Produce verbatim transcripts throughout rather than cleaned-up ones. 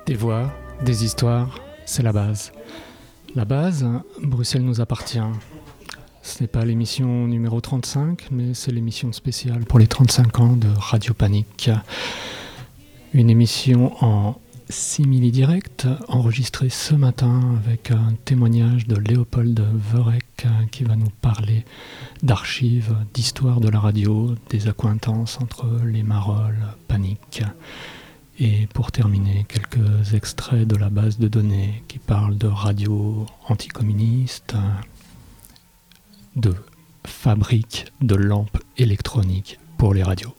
Des voix, des histoires, c'est la base. La base, Bruxelles nous appartient. Ce n'est pas l'émission numéro trente-cinq, mais c'est l'émission spéciale pour les trente-cinq ans de Radio Panique. Une émission en simili-direct, enregistrée ce matin avec un témoignage de Léopold Verreck qui va nous parler d'archives, d'histoire de la radio, des accointances entre les Marolles, Panique. Et pour terminer, quelques extraits de la base de données qui parlent de radio anticommuniste, de fabrique de lampes électroniques pour les radios.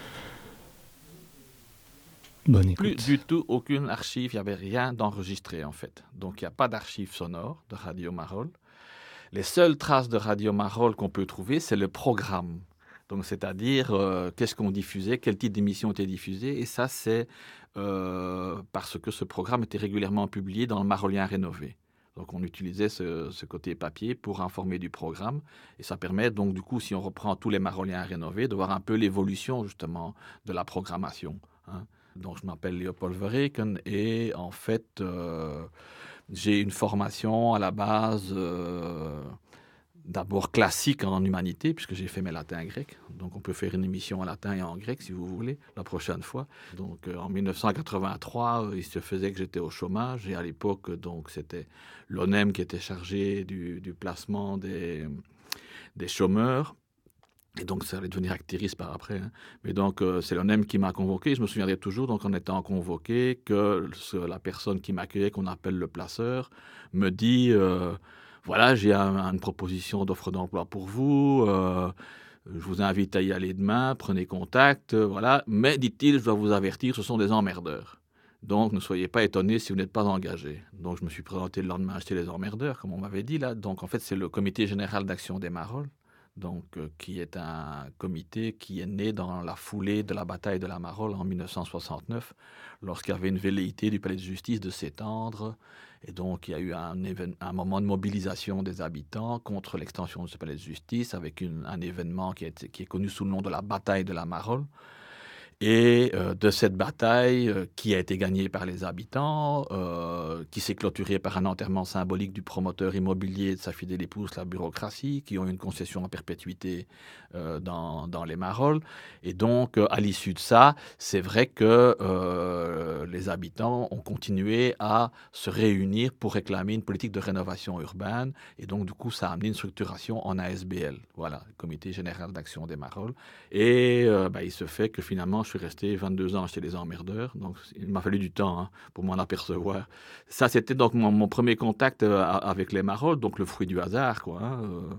Bonne écoute. Plus du tout aucune archive, il n'y avait rien d'enregistré en fait. Donc il n'y a pas d'archive sonore de Radio Marolles. Les seules traces de Radio Marolles qu'on peut trouver, c'est le programme. Donc, c'est-à-dire, euh, qu'est-ce qu'on diffusait, quel type d'émission était diffusé. Et ça, c'est euh, parce que ce programme était régulièrement publié dans le Marollien rénové. Donc, on utilisait ce, ce côté papier pour informer du programme. Et ça permet, donc, du coup, si on reprend tous les Marolliens rénovés, de voir un peu l'évolution, justement, de la programmation. Hein. Donc, je m'appelle Léopold Verreck et, en fait, euh, j'ai une formation à la base... Euh, D'abord classique en humanité, puisque j'ai fait mes latins et grecs. Donc on peut faire une émission en latin et en grec, si vous voulez, la prochaine fois. Donc euh, en dix-neuf cent quatre-vingt-trois, euh, il se faisait que j'étais au chômage. Et à l'époque, donc c'était l'O N E M qui était chargé du, du placement des, des chômeurs. Et donc ça allait devenir activiste par après. Hein. Mais donc euh, c'est l'O N E M qui m'a convoqué. Je me souviendrai toujours, donc en étant convoqué, que ce, la personne qui m'accueillait, qu'on appelle le placeur, me dit... Euh, Voilà, j'ai un, une proposition d'offre d'emploi pour vous. Euh, je vous invite à y aller demain. Prenez contact. Euh, voilà. Mais, dit-il, je dois vous avertir, ce sont des emmerdeurs. Donc, ne soyez pas étonnés si vous n'êtes pas engagé. Donc, je me suis présenté le lendemain chez les emmerdeurs, comme on m'avait dit là. Donc, en fait, c'est le Comité général d'action des Marolles, donc euh, qui est un comité qui est né dans la foulée de la bataille de la Marolle en dix-neuf cent soixante-neuf, lorsqu'il y avait une velléité du palais de justice de s'étendre. Et donc, il y a eu un, évén- un moment de mobilisation des habitants contre l'extension de ce palais de justice, avec une, un événement qui est, qui est connu sous le nom de la bataille de la Marolle. Et euh, de cette bataille euh, qui a été gagnée par les habitants, euh, qui s'est clôturée par un enterrement symbolique du promoteur immobilier de sa fidèle épouse, la bureaucratie, qui ont une concession en perpétuité euh, dans, dans les Marolles. Et donc, euh, à l'issue de ça, c'est vrai que euh, les habitants ont continué à se réunir pour réclamer une politique de rénovation urbaine. Et donc, du coup, ça a amené une structuration en A S B L, voilà, le Comité général d'action des Marolles. Et euh, bah, il se fait que finalement, je suis resté vingt-deux ans chez les emmerdeurs, donc il m'a fallu du temps hein, pour m'en apercevoir. Ça, c'était donc mon, mon premier contact euh, avec les Marolles, donc le fruit du hasard, quoi. Hein, euh.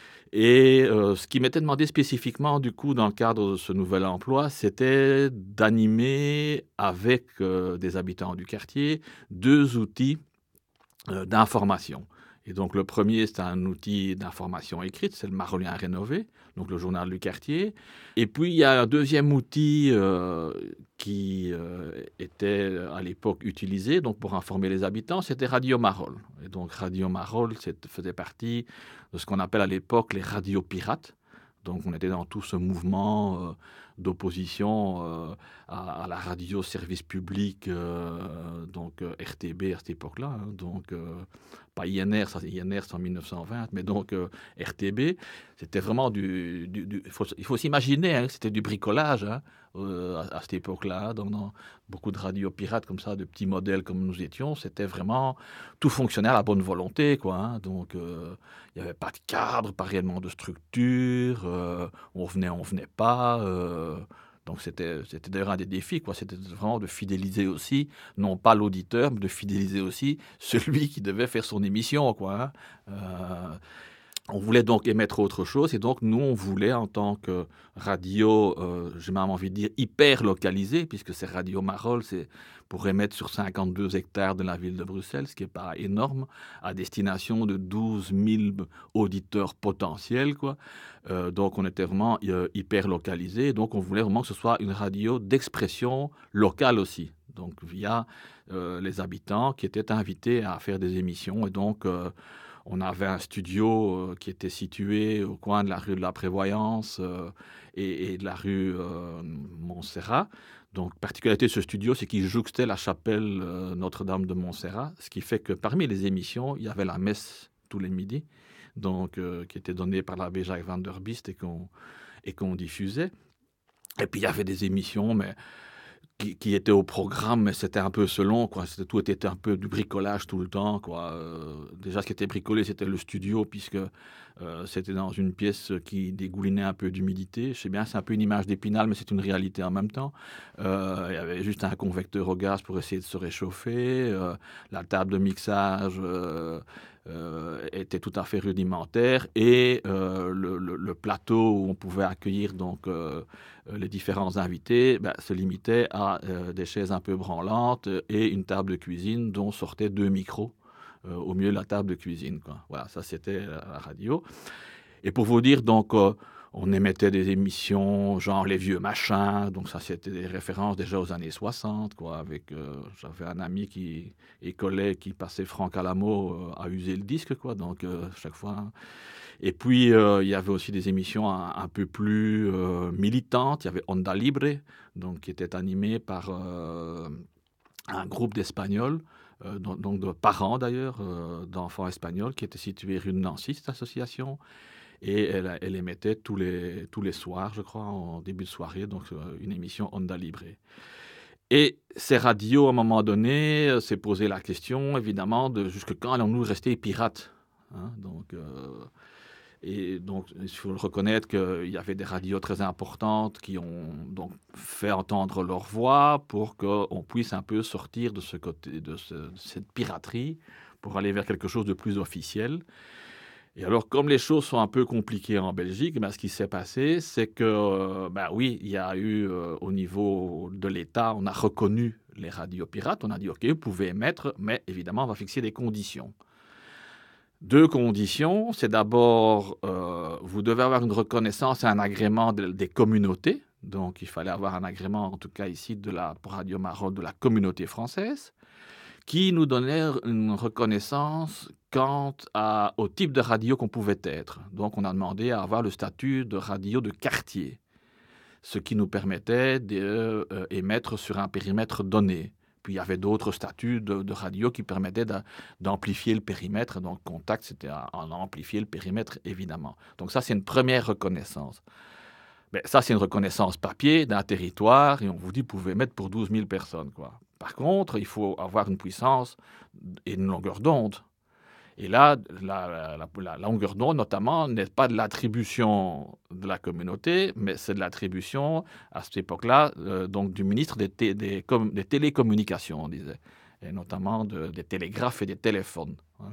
Et euh, ce qui m'était demandé spécifiquement, du coup, dans le cadre de ce nouvel emploi, c'était d'animer avec euh, des habitants du quartier deux outils euh, d'information. Et donc, le premier, c'est un outil d'information écrite, c'est le Marollien rénové, donc le journal du quartier. Et puis, il y a un deuxième outil euh, qui euh, était à l'époque utilisé donc pour informer les habitants, c'était Radio Marolles. Et donc, Radio Marolles faisait partie de ce qu'on appelle à l'époque les radios pirates. Donc, on était dans tout ce mouvement euh, d'opposition euh, à, à la radio service public, euh, donc euh, R T B à cette époque-là. Hein, donc, euh, pas I N R, ça, I N R c'est en dix-neuf cent vingt, mais donc euh, R T B, c'était vraiment du... du, du il, faut, il faut s'imaginer hein, que c'était du bricolage hein, euh, à, à cette époque-là. Donc, dans beaucoup de radios pirates comme ça, de petits modèles comme nous étions, c'était vraiment... Tout fonctionnait à la bonne volonté, quoi. Hein, donc, euh, il n'y avait pas de cadre, pas réellement de structure, euh, on venait, on venait pas... Euh, Donc, c'était, c'était d'ailleurs un des défis, quoi. C'était vraiment de fidéliser aussi, non pas l'auditeur, mais de fidéliser aussi celui qui devait faire son émission, quoi. Hein. Euh, on voulait donc émettre autre chose, et donc nous, on voulait, en tant que radio, euh, j'ai même envie de dire, hyper localisée, puisque c'est Radio Marolles, c'est pour émettre sur cinquante-deux hectares de la ville de Bruxelles, ce qui n'est pas énorme, à destination de douze mille auditeurs potentiels, quoi. Euh, donc, on était vraiment euh, hyper localisé. Donc, on voulait vraiment que ce soit une radio d'expression locale aussi. Donc, via euh, les habitants qui étaient invités à faire des émissions. Et donc, euh, on avait un studio euh, qui était situé au coin de la rue de la Prévoyance euh, et, et de la rue euh, Montserrat. Donc, particularité de ce studio, c'est qu'il jouxtait la chapelle euh, Notre-Dame de Montserrat, ce qui fait que parmi les émissions, il y avait la messe tous les midis, donc, euh, qui était donnée par l'abbé Jacques van der Bist et qu'on, et qu'on diffusait. Et puis, il y avait des émissions, mais qui, qui étaient au programme, mais c'était un peu selon, quoi. C'était, tout était un peu du bricolage tout le temps, quoi. Euh, déjà, ce qui était bricolé, c'était le studio, puisque euh, c'était dans une pièce qui dégoulinait un peu d'humidité. Je sais bien, c'est un peu une image d'Épinal, mais c'est une réalité en même temps. Euh, il y avait juste un convecteur au gaz pour essayer de se réchauffer. Euh, la table de mixage euh, euh, était tout à fait rudimentaire. Et euh, le, le, le plateau où on pouvait accueillir donc euh, les différents invités ben, se limitait à euh, des chaises un peu branlantes et une table de cuisine dont sortaient deux micros euh, au milieu de la table de cuisine, quoi. Voilà, ça c'était la radio. Et pour vous dire, donc, euh, on émettait des émissions genre Les Vieux Machins, donc ça c'était des références déjà aux années soixante, quoi, avec, euh, j'avais un ami qui, et collègue qui passait Franck Alamo euh, à user le disque, quoi, donc euh, chaque fois... Hein. Et puis, euh, il y avait aussi des émissions un, un peu plus euh, militantes. Il y avait Onda Libre, donc, qui était animé par euh, un groupe d'Espagnols, euh, donc, donc de parents d'ailleurs, euh, d'enfants espagnols, qui était situé rue de Nancy, cette association. Et elle, elle émettait tous les, tous les soirs, je crois, en début de soirée, donc euh, une émission Onda Libre. Et ces radios, à un moment donné, euh, s'est posé la question, évidemment, de jusque quand allons-nous rester pirates, hein, donc... Euh, Et donc, il faut reconnaître qu'il y avait des radios très importantes qui ont donc fait entendre leur voix pour qu'on puisse un peu sortir de, ce côté, de, ce, de cette piraterie pour aller vers quelque chose de plus officiel. Et alors, comme les choses sont un peu compliquées en Belgique, ben, ce qui s'est passé, c'est que, ben oui, il y a eu, euh, au niveau de l'État, on a reconnu les radios pirates. On a dit, OK, vous pouvez émettre, mais évidemment, on va fixer des conditions. Deux conditions. C'est d'abord, euh, vous devez avoir une reconnaissance et un agrément de, des communautés. Donc, il fallait avoir un agrément, en tout cas ici, de la, pour Radio Maroc, de la communauté française, qui nous donnait une reconnaissance quant à, au type de radio qu'on pouvait être. Donc, on a demandé à avoir le statut de radio de quartier, ce qui nous permettait d'émettre euh, sur un périmètre donné. Puis il y avait d'autres statuts de, de radio qui permettaient de, d'amplifier le périmètre. Donc, Contact, c'était à, à amplifier le périmètre, évidemment. Donc, ça, c'est une première reconnaissance. Mais ça, c'est une reconnaissance papier d'un territoire, et on vous dit, vous pouvez mettre pour douze mille personnes, quoi. Par contre, il faut avoir une puissance et une longueur d'onde. Et là, la, la, la, la longueur d'onde, notamment, n'est pas de l'attribution de la communauté, mais c'est de l'attribution, à cette époque-là, euh, donc du ministre des, té- des, com- des télécommunications, on disait, et notamment de, des télégraphes et des téléphones, hein.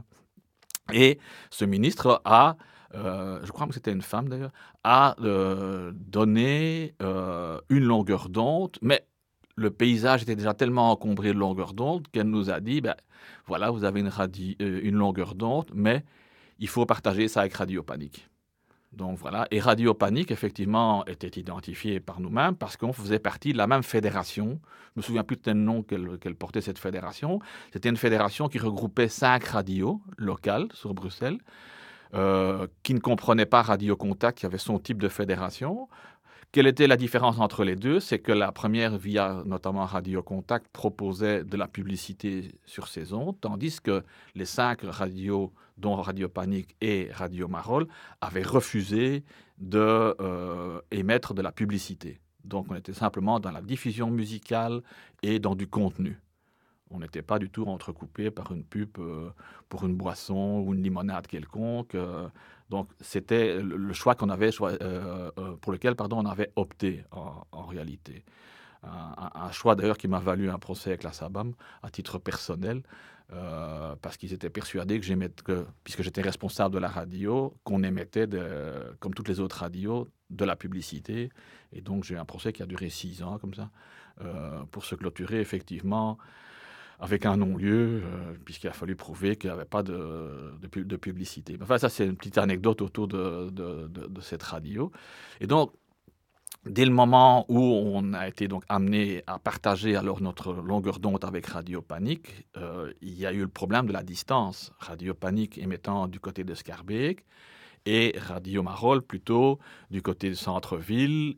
Et ce ministre a, euh, je crois que c'était une femme d'ailleurs, a euh, donné euh, une longueur d'onde, mais le paysage était déjà tellement encombré de longueur d'onde qu'elle nous a dit, ben, voilà, vous avez une, radi- euh, une longueur d'onde, mais il faut partager ça avec Radio Panique. Donc voilà, et Radio Panique, effectivement, était identifié par nous-mêmes parce qu'on faisait partie de la même fédération. Je me souviens plus de quel nom qu'elle, qu'elle portait, cette fédération. C'était une fédération qui regroupait cinq radios locales sur Bruxelles, euh, qui ne comprenaient pas Radio Contact, qui avait son type de fédération. Quelle était la différence entre les deux? C'est que la première, via notamment Radio Contact, proposait de la publicité sur ses ondes, tandis que les cinq radios, dont Radio Panique et Radio Marol, avaient refusé d'émettre euh, de la publicité. Donc on était simplement dans la diffusion musicale et dans du contenu. On n'était pas du tout entrecoupé par une pub euh, pour une boisson ou une limonade quelconque. Euh, donc, c'était le, le choix qu'on avait, euh, euh, pour lequel pardon, on avait opté en, en réalité. Un, un, choix d'ailleurs qui m'a valu un procès avec la SABAM à titre personnel, euh, parce qu'ils étaient persuadés que j'émettais, que, puisque j'étais responsable de la radio, qu'on émettait, de, comme toutes les autres radios, de la publicité. Et donc, j'ai eu un procès qui a duré six ans, comme ça, euh, pour se clôturer effectivement avec un non-lieu, euh, puisqu'il a fallu prouver qu'il n'y avait pas de, de, de publicité. Enfin, ça, c'est une petite anecdote autour de, de, de, de cette radio. Et donc, dès le moment où on a été donc amené à partager alors notre longueur d'onde avec Radio Panique, euh, il y a eu le problème de la distance. Radio Panique émettant du côté de Schaerbeek et Radio Marol plutôt du côté du centre-ville,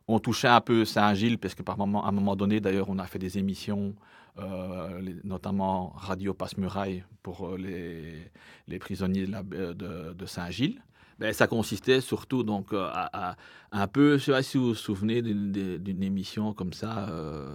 on touchait un peu Saint-Gilles, parce que par moment, à un moment donné, d'ailleurs, on a fait des émissions, euh, les, notamment Radio Passe-Muraille pour euh, les, les prisonniers de, la, de, de Saint-Gilles. Ben, ça consistait surtout donc, euh, à, à un peu, je ne sais pas si vous vous souvenez d'une, d'une émission comme ça, euh,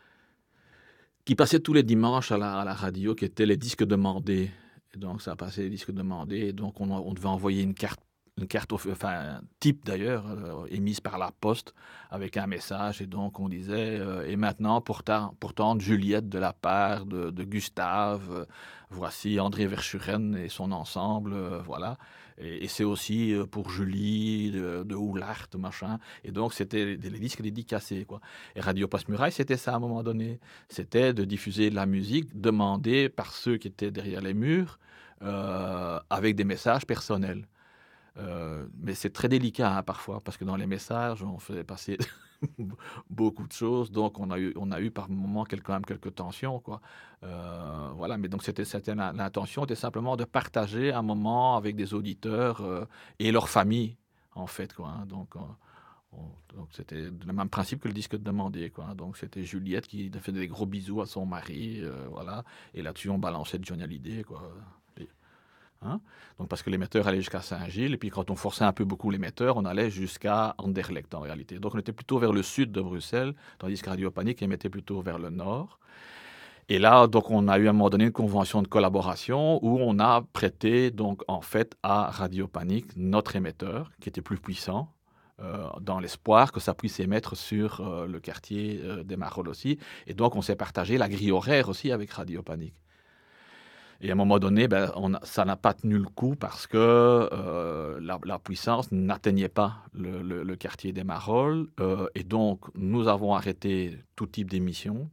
qui passait tous les dimanches à la, à la radio, qui était les disques demandés. Et donc, ça passait les disques demandés, et donc on, on devait envoyer une carte, une carte, enfin, un type d'ailleurs, euh, émise par la poste, avec un message, et donc on disait, euh, et maintenant, pour, ta, pour tante Juliette de la part de, de Gustave, euh, voici André Verschuren et son ensemble, euh, voilà. Et, et c'est aussi euh, pour Julie, de, de Oulart, machin. Et donc, c'était les, les disques dédicacés, quoi. Et Radio Passe-Muraille, c'était ça à un moment donné. C'était de diffuser de la musique demandée par ceux qui étaient derrière les murs, euh, avec des messages personnels. Euh, mais c'est très délicat hein, parfois, parce que dans les messages, on faisait passer beaucoup de choses, donc on a eu, on a eu par moments quelques, quand même quelques tensions, quoi. Euh, voilà, mais donc c'était, c'était l'intention était simplement de partager un moment avec des auditeurs euh, et leur famille, en fait, quoi. Hein, donc, on, on, donc c'était le même principe que le disque demandé, quoi. Donc c'était Juliette qui faisait des gros bisous à son mari, euh, voilà, et là-dessus on balançait de Johnny Hallyday, quoi. Hein? Donc parce que l'émetteur allait jusqu'à Saint-Gilles, et puis quand on forçait un peu beaucoup l'émetteur, on allait jusqu'à Anderlecht en réalité. Donc on était plutôt vers le sud de Bruxelles, tandis que Radio Panique émettait plutôt vers le nord. Et là, donc on a eu à un moment donné une convention de collaboration où on a prêté donc en fait à Radio Panique notre émetteur, qui était plus puissant, euh, dans l'espoir que ça puisse émettre sur euh, le quartier euh, des Marolles aussi. Et donc on s'est partagé la grille horaire aussi avec Radio Panique. Et à un moment donné, ben, on a, ça n'a pas tenu le coup parce que euh, la, la puissance n'atteignait pas le, le, le quartier des Marolles. Euh, et donc, nous avons arrêté tout type d'émission,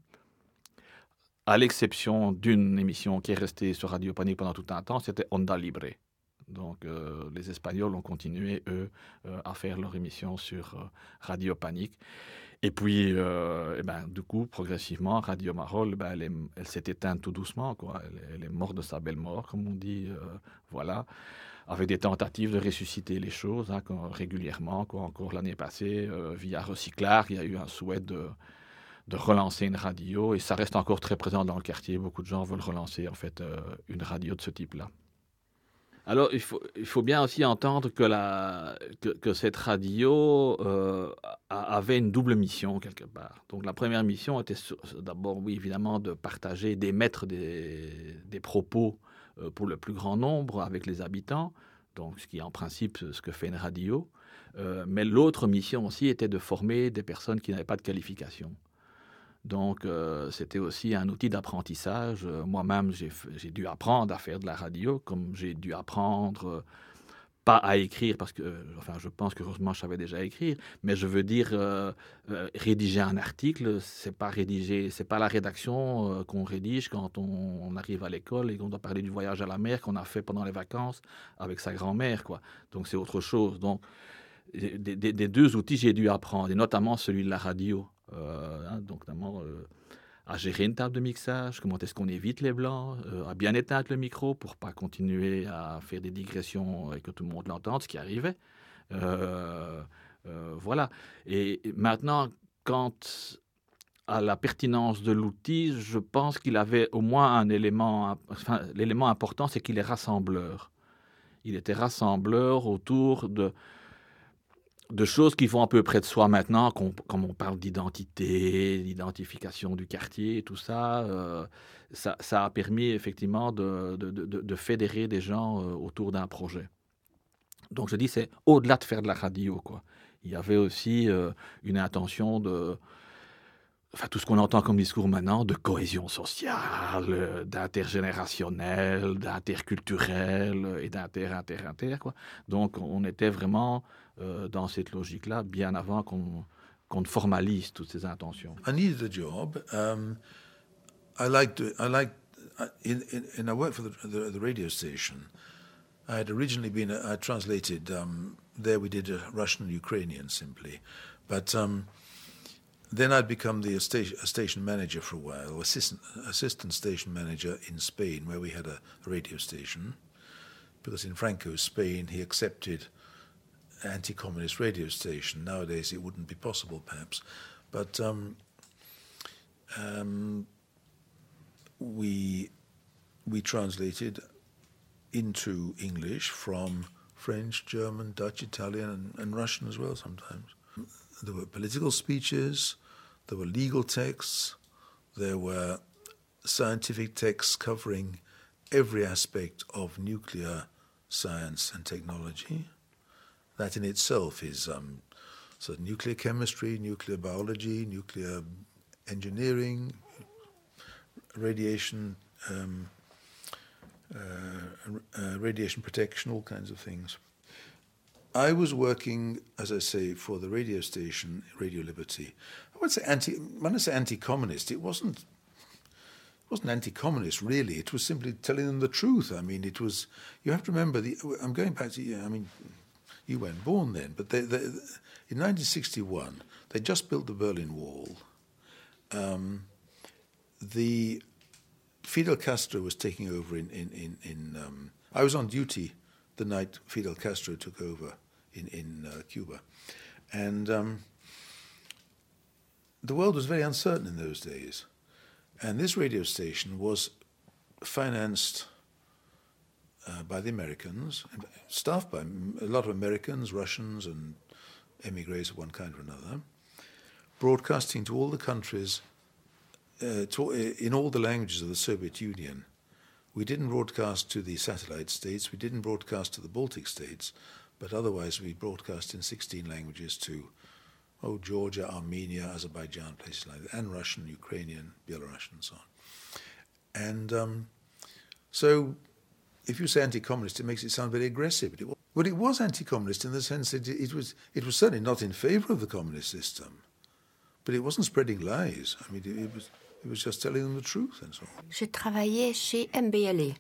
à l'exception d'une émission qui est restée sur Radio Panique pendant tout un temps, c'était Onda Libre. Donc, euh, les Espagnols ont continué, eux, euh, à faire leur émission sur euh, Radio Panique. Et puis, euh, et ben, du coup, progressivement, Radio Marolles, ben, elle, est, elle s'est éteinte tout doucement, quoi. Elle, elle est morte de sa belle mort, comme on dit, euh, voilà, avec des tentatives de ressusciter les choses, hein, quand, régulièrement, quoi. Encore l'année passée, euh, via Recyclar, il y a eu un souhait de, de relancer une radio, et ça reste encore très présent dans le quartier. Beaucoup de gens veulent relancer, en fait, euh, une radio de ce type-là. Alors, il faut, il faut bien aussi entendre que, la, que, que cette radio euh, avait une double mission, quelque part. Donc, la première mission était sur, d'abord, oui, évidemment, de partager, d'émettre des, des propos euh, pour le plus grand nombre avec les habitants, donc ce qui est en principe ce que fait une radio. Euh, mais l'autre mission aussi était de former des personnes qui n'avaient pas de qualification. Donc, euh, c'était aussi un outil d'apprentissage. Euh, moi-même, j'ai, j'ai dû apprendre à faire de la radio, comme j'ai dû apprendre, euh, pas à écrire, parce que, euh, enfin, je pense qu'heureusement, je savais déjà écrire, mais je veux dire, euh, euh, rédiger un article, c'est pas rédiger, c'est pas la rédaction euh, qu'on rédige quand on, on arrive à l'école et qu'on doit parler du voyage à la mer qu'on a fait pendant les vacances avec sa grand-mère, quoi. Donc, c'est autre chose. Donc, des, des, des deux outils, j'ai dû apprendre, et notamment celui de la radio. Euh, hein, donc, notamment euh, à gérer une table de mixage, comment est-ce qu'on évite les blancs, euh, à bien éteindre le micro pour pas continuer à faire des digressions et que tout le monde l'entende, ce qui arrivait. Euh, euh, voilà. Et maintenant, quant à la pertinence de l'outil, je pense qu'il avait au moins un élément, enfin, l'élément important, c'est qu'il est rassembleur. Il était rassembleur autour de de choses qui vont à peu près de soi maintenant, comme on parle d'identité, d'identification du quartier et tout ça, euh, ça, ça a permis effectivement de, de, de, de fédérer des gens euh, autour d'un projet. Donc je dis, c'est au-delà de faire de la radio, quoi. Il y avait aussi euh, une intention de... Enfin, tout ce qu'on entend comme discours maintenant, de cohésion sociale, d'intergénérationnel, d'interculturel et d'inter-inter-inter, quoi. Donc, on était vraiment euh, dans cette logique-là, bien avant qu'on, qu'on formalise toutes ces intentions. I needed a job. Um, I liked, I liked, in, in, in I worked for the, the, the radio station. I had originally been, I translated, um, there we did a Russian and Ukrainian simply, but... Um, Then I'd become the station, a station manager for a while, or assistant, assistant station manager in Spain, where we had a, a radio station. Because in Franco's Spain, he accepted anti-communist radio station. Nowadays it wouldn't be possible, perhaps. But um, um, we, we translated into English from French, German, Dutch, Italian, and, and Russian as well sometimes. There were political speeches, there were legal texts, there were scientific texts covering every aspect of nuclear science and technology. That in itself is um, so nuclear chemistry, nuclear biology, nuclear engineering, radiation, um, uh, uh, radiation protection, all kinds of things. I was working, as I say, for the radio station, Radio Liberty. I would say anti. When I say anti-communist, it wasn't. It wasn't anti-communist, really. It was simply telling them the truth. I mean, it was. You have to remember. The, I'm going back to. I mean, you weren't born then, but they, they, in nineteen sixty-one, they just built the Berlin Wall. Um, the Fidel Castro was taking over in in in. in um, I was on duty the night Fidel Castro took over in, in uh, Cuba. And um, the world was very uncertain in those days. And this radio station was financed uh, by the Americans, staffed by a lot of Americans, Russians, and emigres of one kind or another, broadcasting to all the countries, uh, to, in all the languages of the Soviet Union. We didn't broadcast to the satellite states, we didn't broadcast to the Baltic states, but otherwise we broadcast in sixteen languages to oh, Georgia, Armenia, Azerbaijan, places like that, and Russian, Ukrainian, Belarusian, and so on. And um, so if you say anti-communist, it makes it sound very aggressive. But it was, well, it was anti-communist in the sense that it, it, was, it was certainly not in favor of the communist system, but it wasn't spreading lies. I mean, it, it was... It was just telling them the truth and so on. Je travaillais chez M B L A.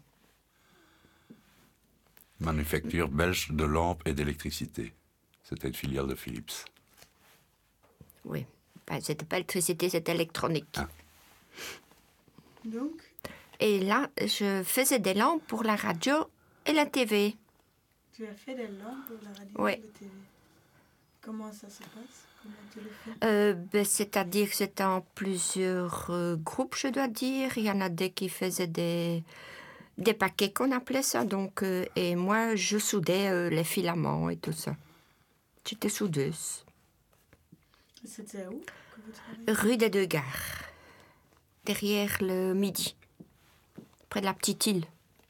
Manufacture belge de lampes et d'électricité. C'était une filiale de Philips. Oui. Ben, c'était pas électricité, c'était électronique. Ah. Donc? Et là, je faisais des lampes pour la radio et la T V. Tu as fait des lampes pour la radio oui. et la T V. Comment ça se passe? Comment tu le fais? euh, ben, C'est-à-dire que c'était en plusieurs euh, groupes, je dois dire. Il y en a des qui faisaient des, des paquets, qu'on appelait ça. Donc, euh, et moi, je soudais euh, les filaments et tout ça. J'étais soudeuse. C'était où que vous travaillez? Rue des Deux Gares, derrière le Midi, près de la petite île.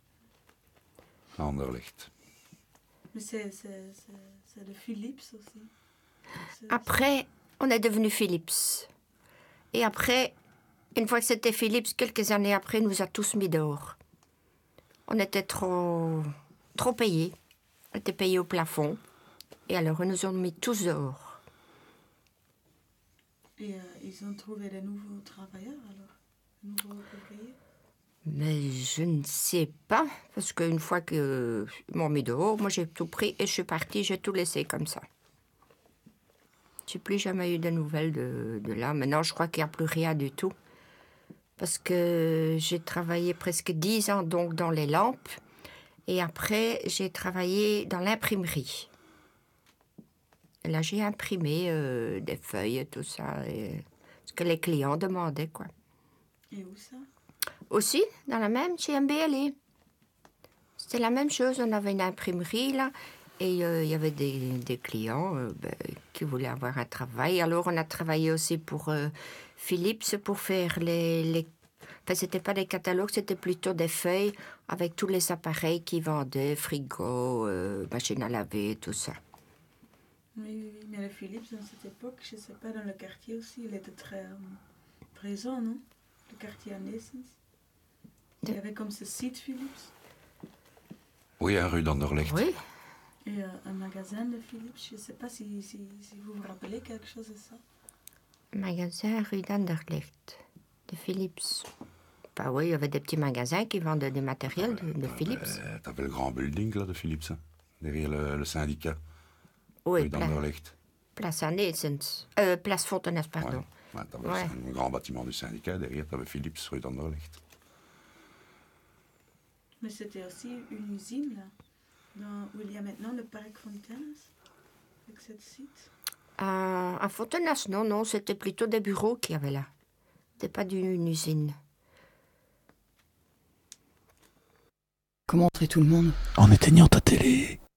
À Anderlecht. Mais c'est, c'est, c'est, c'est de Philips aussi. C'est, Après, on est devenu Philips. Et après, une fois que c'était Philips, quelques années après, nous a tous mis dehors. On était trop, trop payés. On était payés au plafond. Et alors, ils nous ont mis tous dehors. Et euh, ils ont trouvé de nouveaux travailleurs alors? De nouveaux ouvriers? Mais je ne sais pas, parce qu'une fois qu'ils m'ont mis dehors, moi j'ai tout pris et je suis partie, j'ai tout laissé comme ça. Je n'ai plus jamais eu de nouvelles de, de là. Maintenant, je crois qu'il n'y a plus rien du tout. Parce que j'ai travaillé presque dix ans donc dans les lampes. Et après, j'ai travaillé dans l'imprimerie. Et là, j'ai imprimé euh, des feuilles et tout ça. Et ce que les clients demandaient, quoi. Et où ça? Aussi, dans la même, chez M B L A. C'était la même chose. On avait une imprimerie, là. Et il euh, y avait des, des clients euh, ben, qui voulaient avoir un travail. Alors, on a travaillé aussi pour euh, Philips pour faire les... les... Enfin, c'était pas des catalogues, c'était plutôt des feuilles avec tous les appareils qu'ils vendaient, frigo, euh, machine à laver, tout ça. Oui, oui, oui. Mais le Philips, dans cette époque, je ne sais pas, dans le quartier aussi, il était très euh, présent, non? Le quartier à Nessens. Il y avait comme ce site Philips. Oui, à rue d'Anderlecht. Oui. Et euh, un magasin de Philips, je ne sais pas si, si, si vous vous rappelez quelque chose de ça. Magasin rue d'Anderlecht, de Philips. Bah oui, il y avait des petits magasins qui vendaient des matériels de, de Philips. Euh, T'avais le grand building là de Philips, hein, derrière le, le syndicat. Oui, rue pla- d'Anderlecht. Place à Nessens. Euh, place Fontenay, pardon. Ouais, ouais, t'avais Ouais. le grand bâtiment du syndicat, derrière t'avais Philips, rue d'Anderlecht. Mais c'était aussi une usine, là, dans, où il y a maintenant le parc Fontaines. avec ce site? À, à Fontenas, non, non, c'était plutôt des bureaux qu'il y avait là. C'était pas d'une usine. Comment entrer tout le monde? En éteignant ta télé.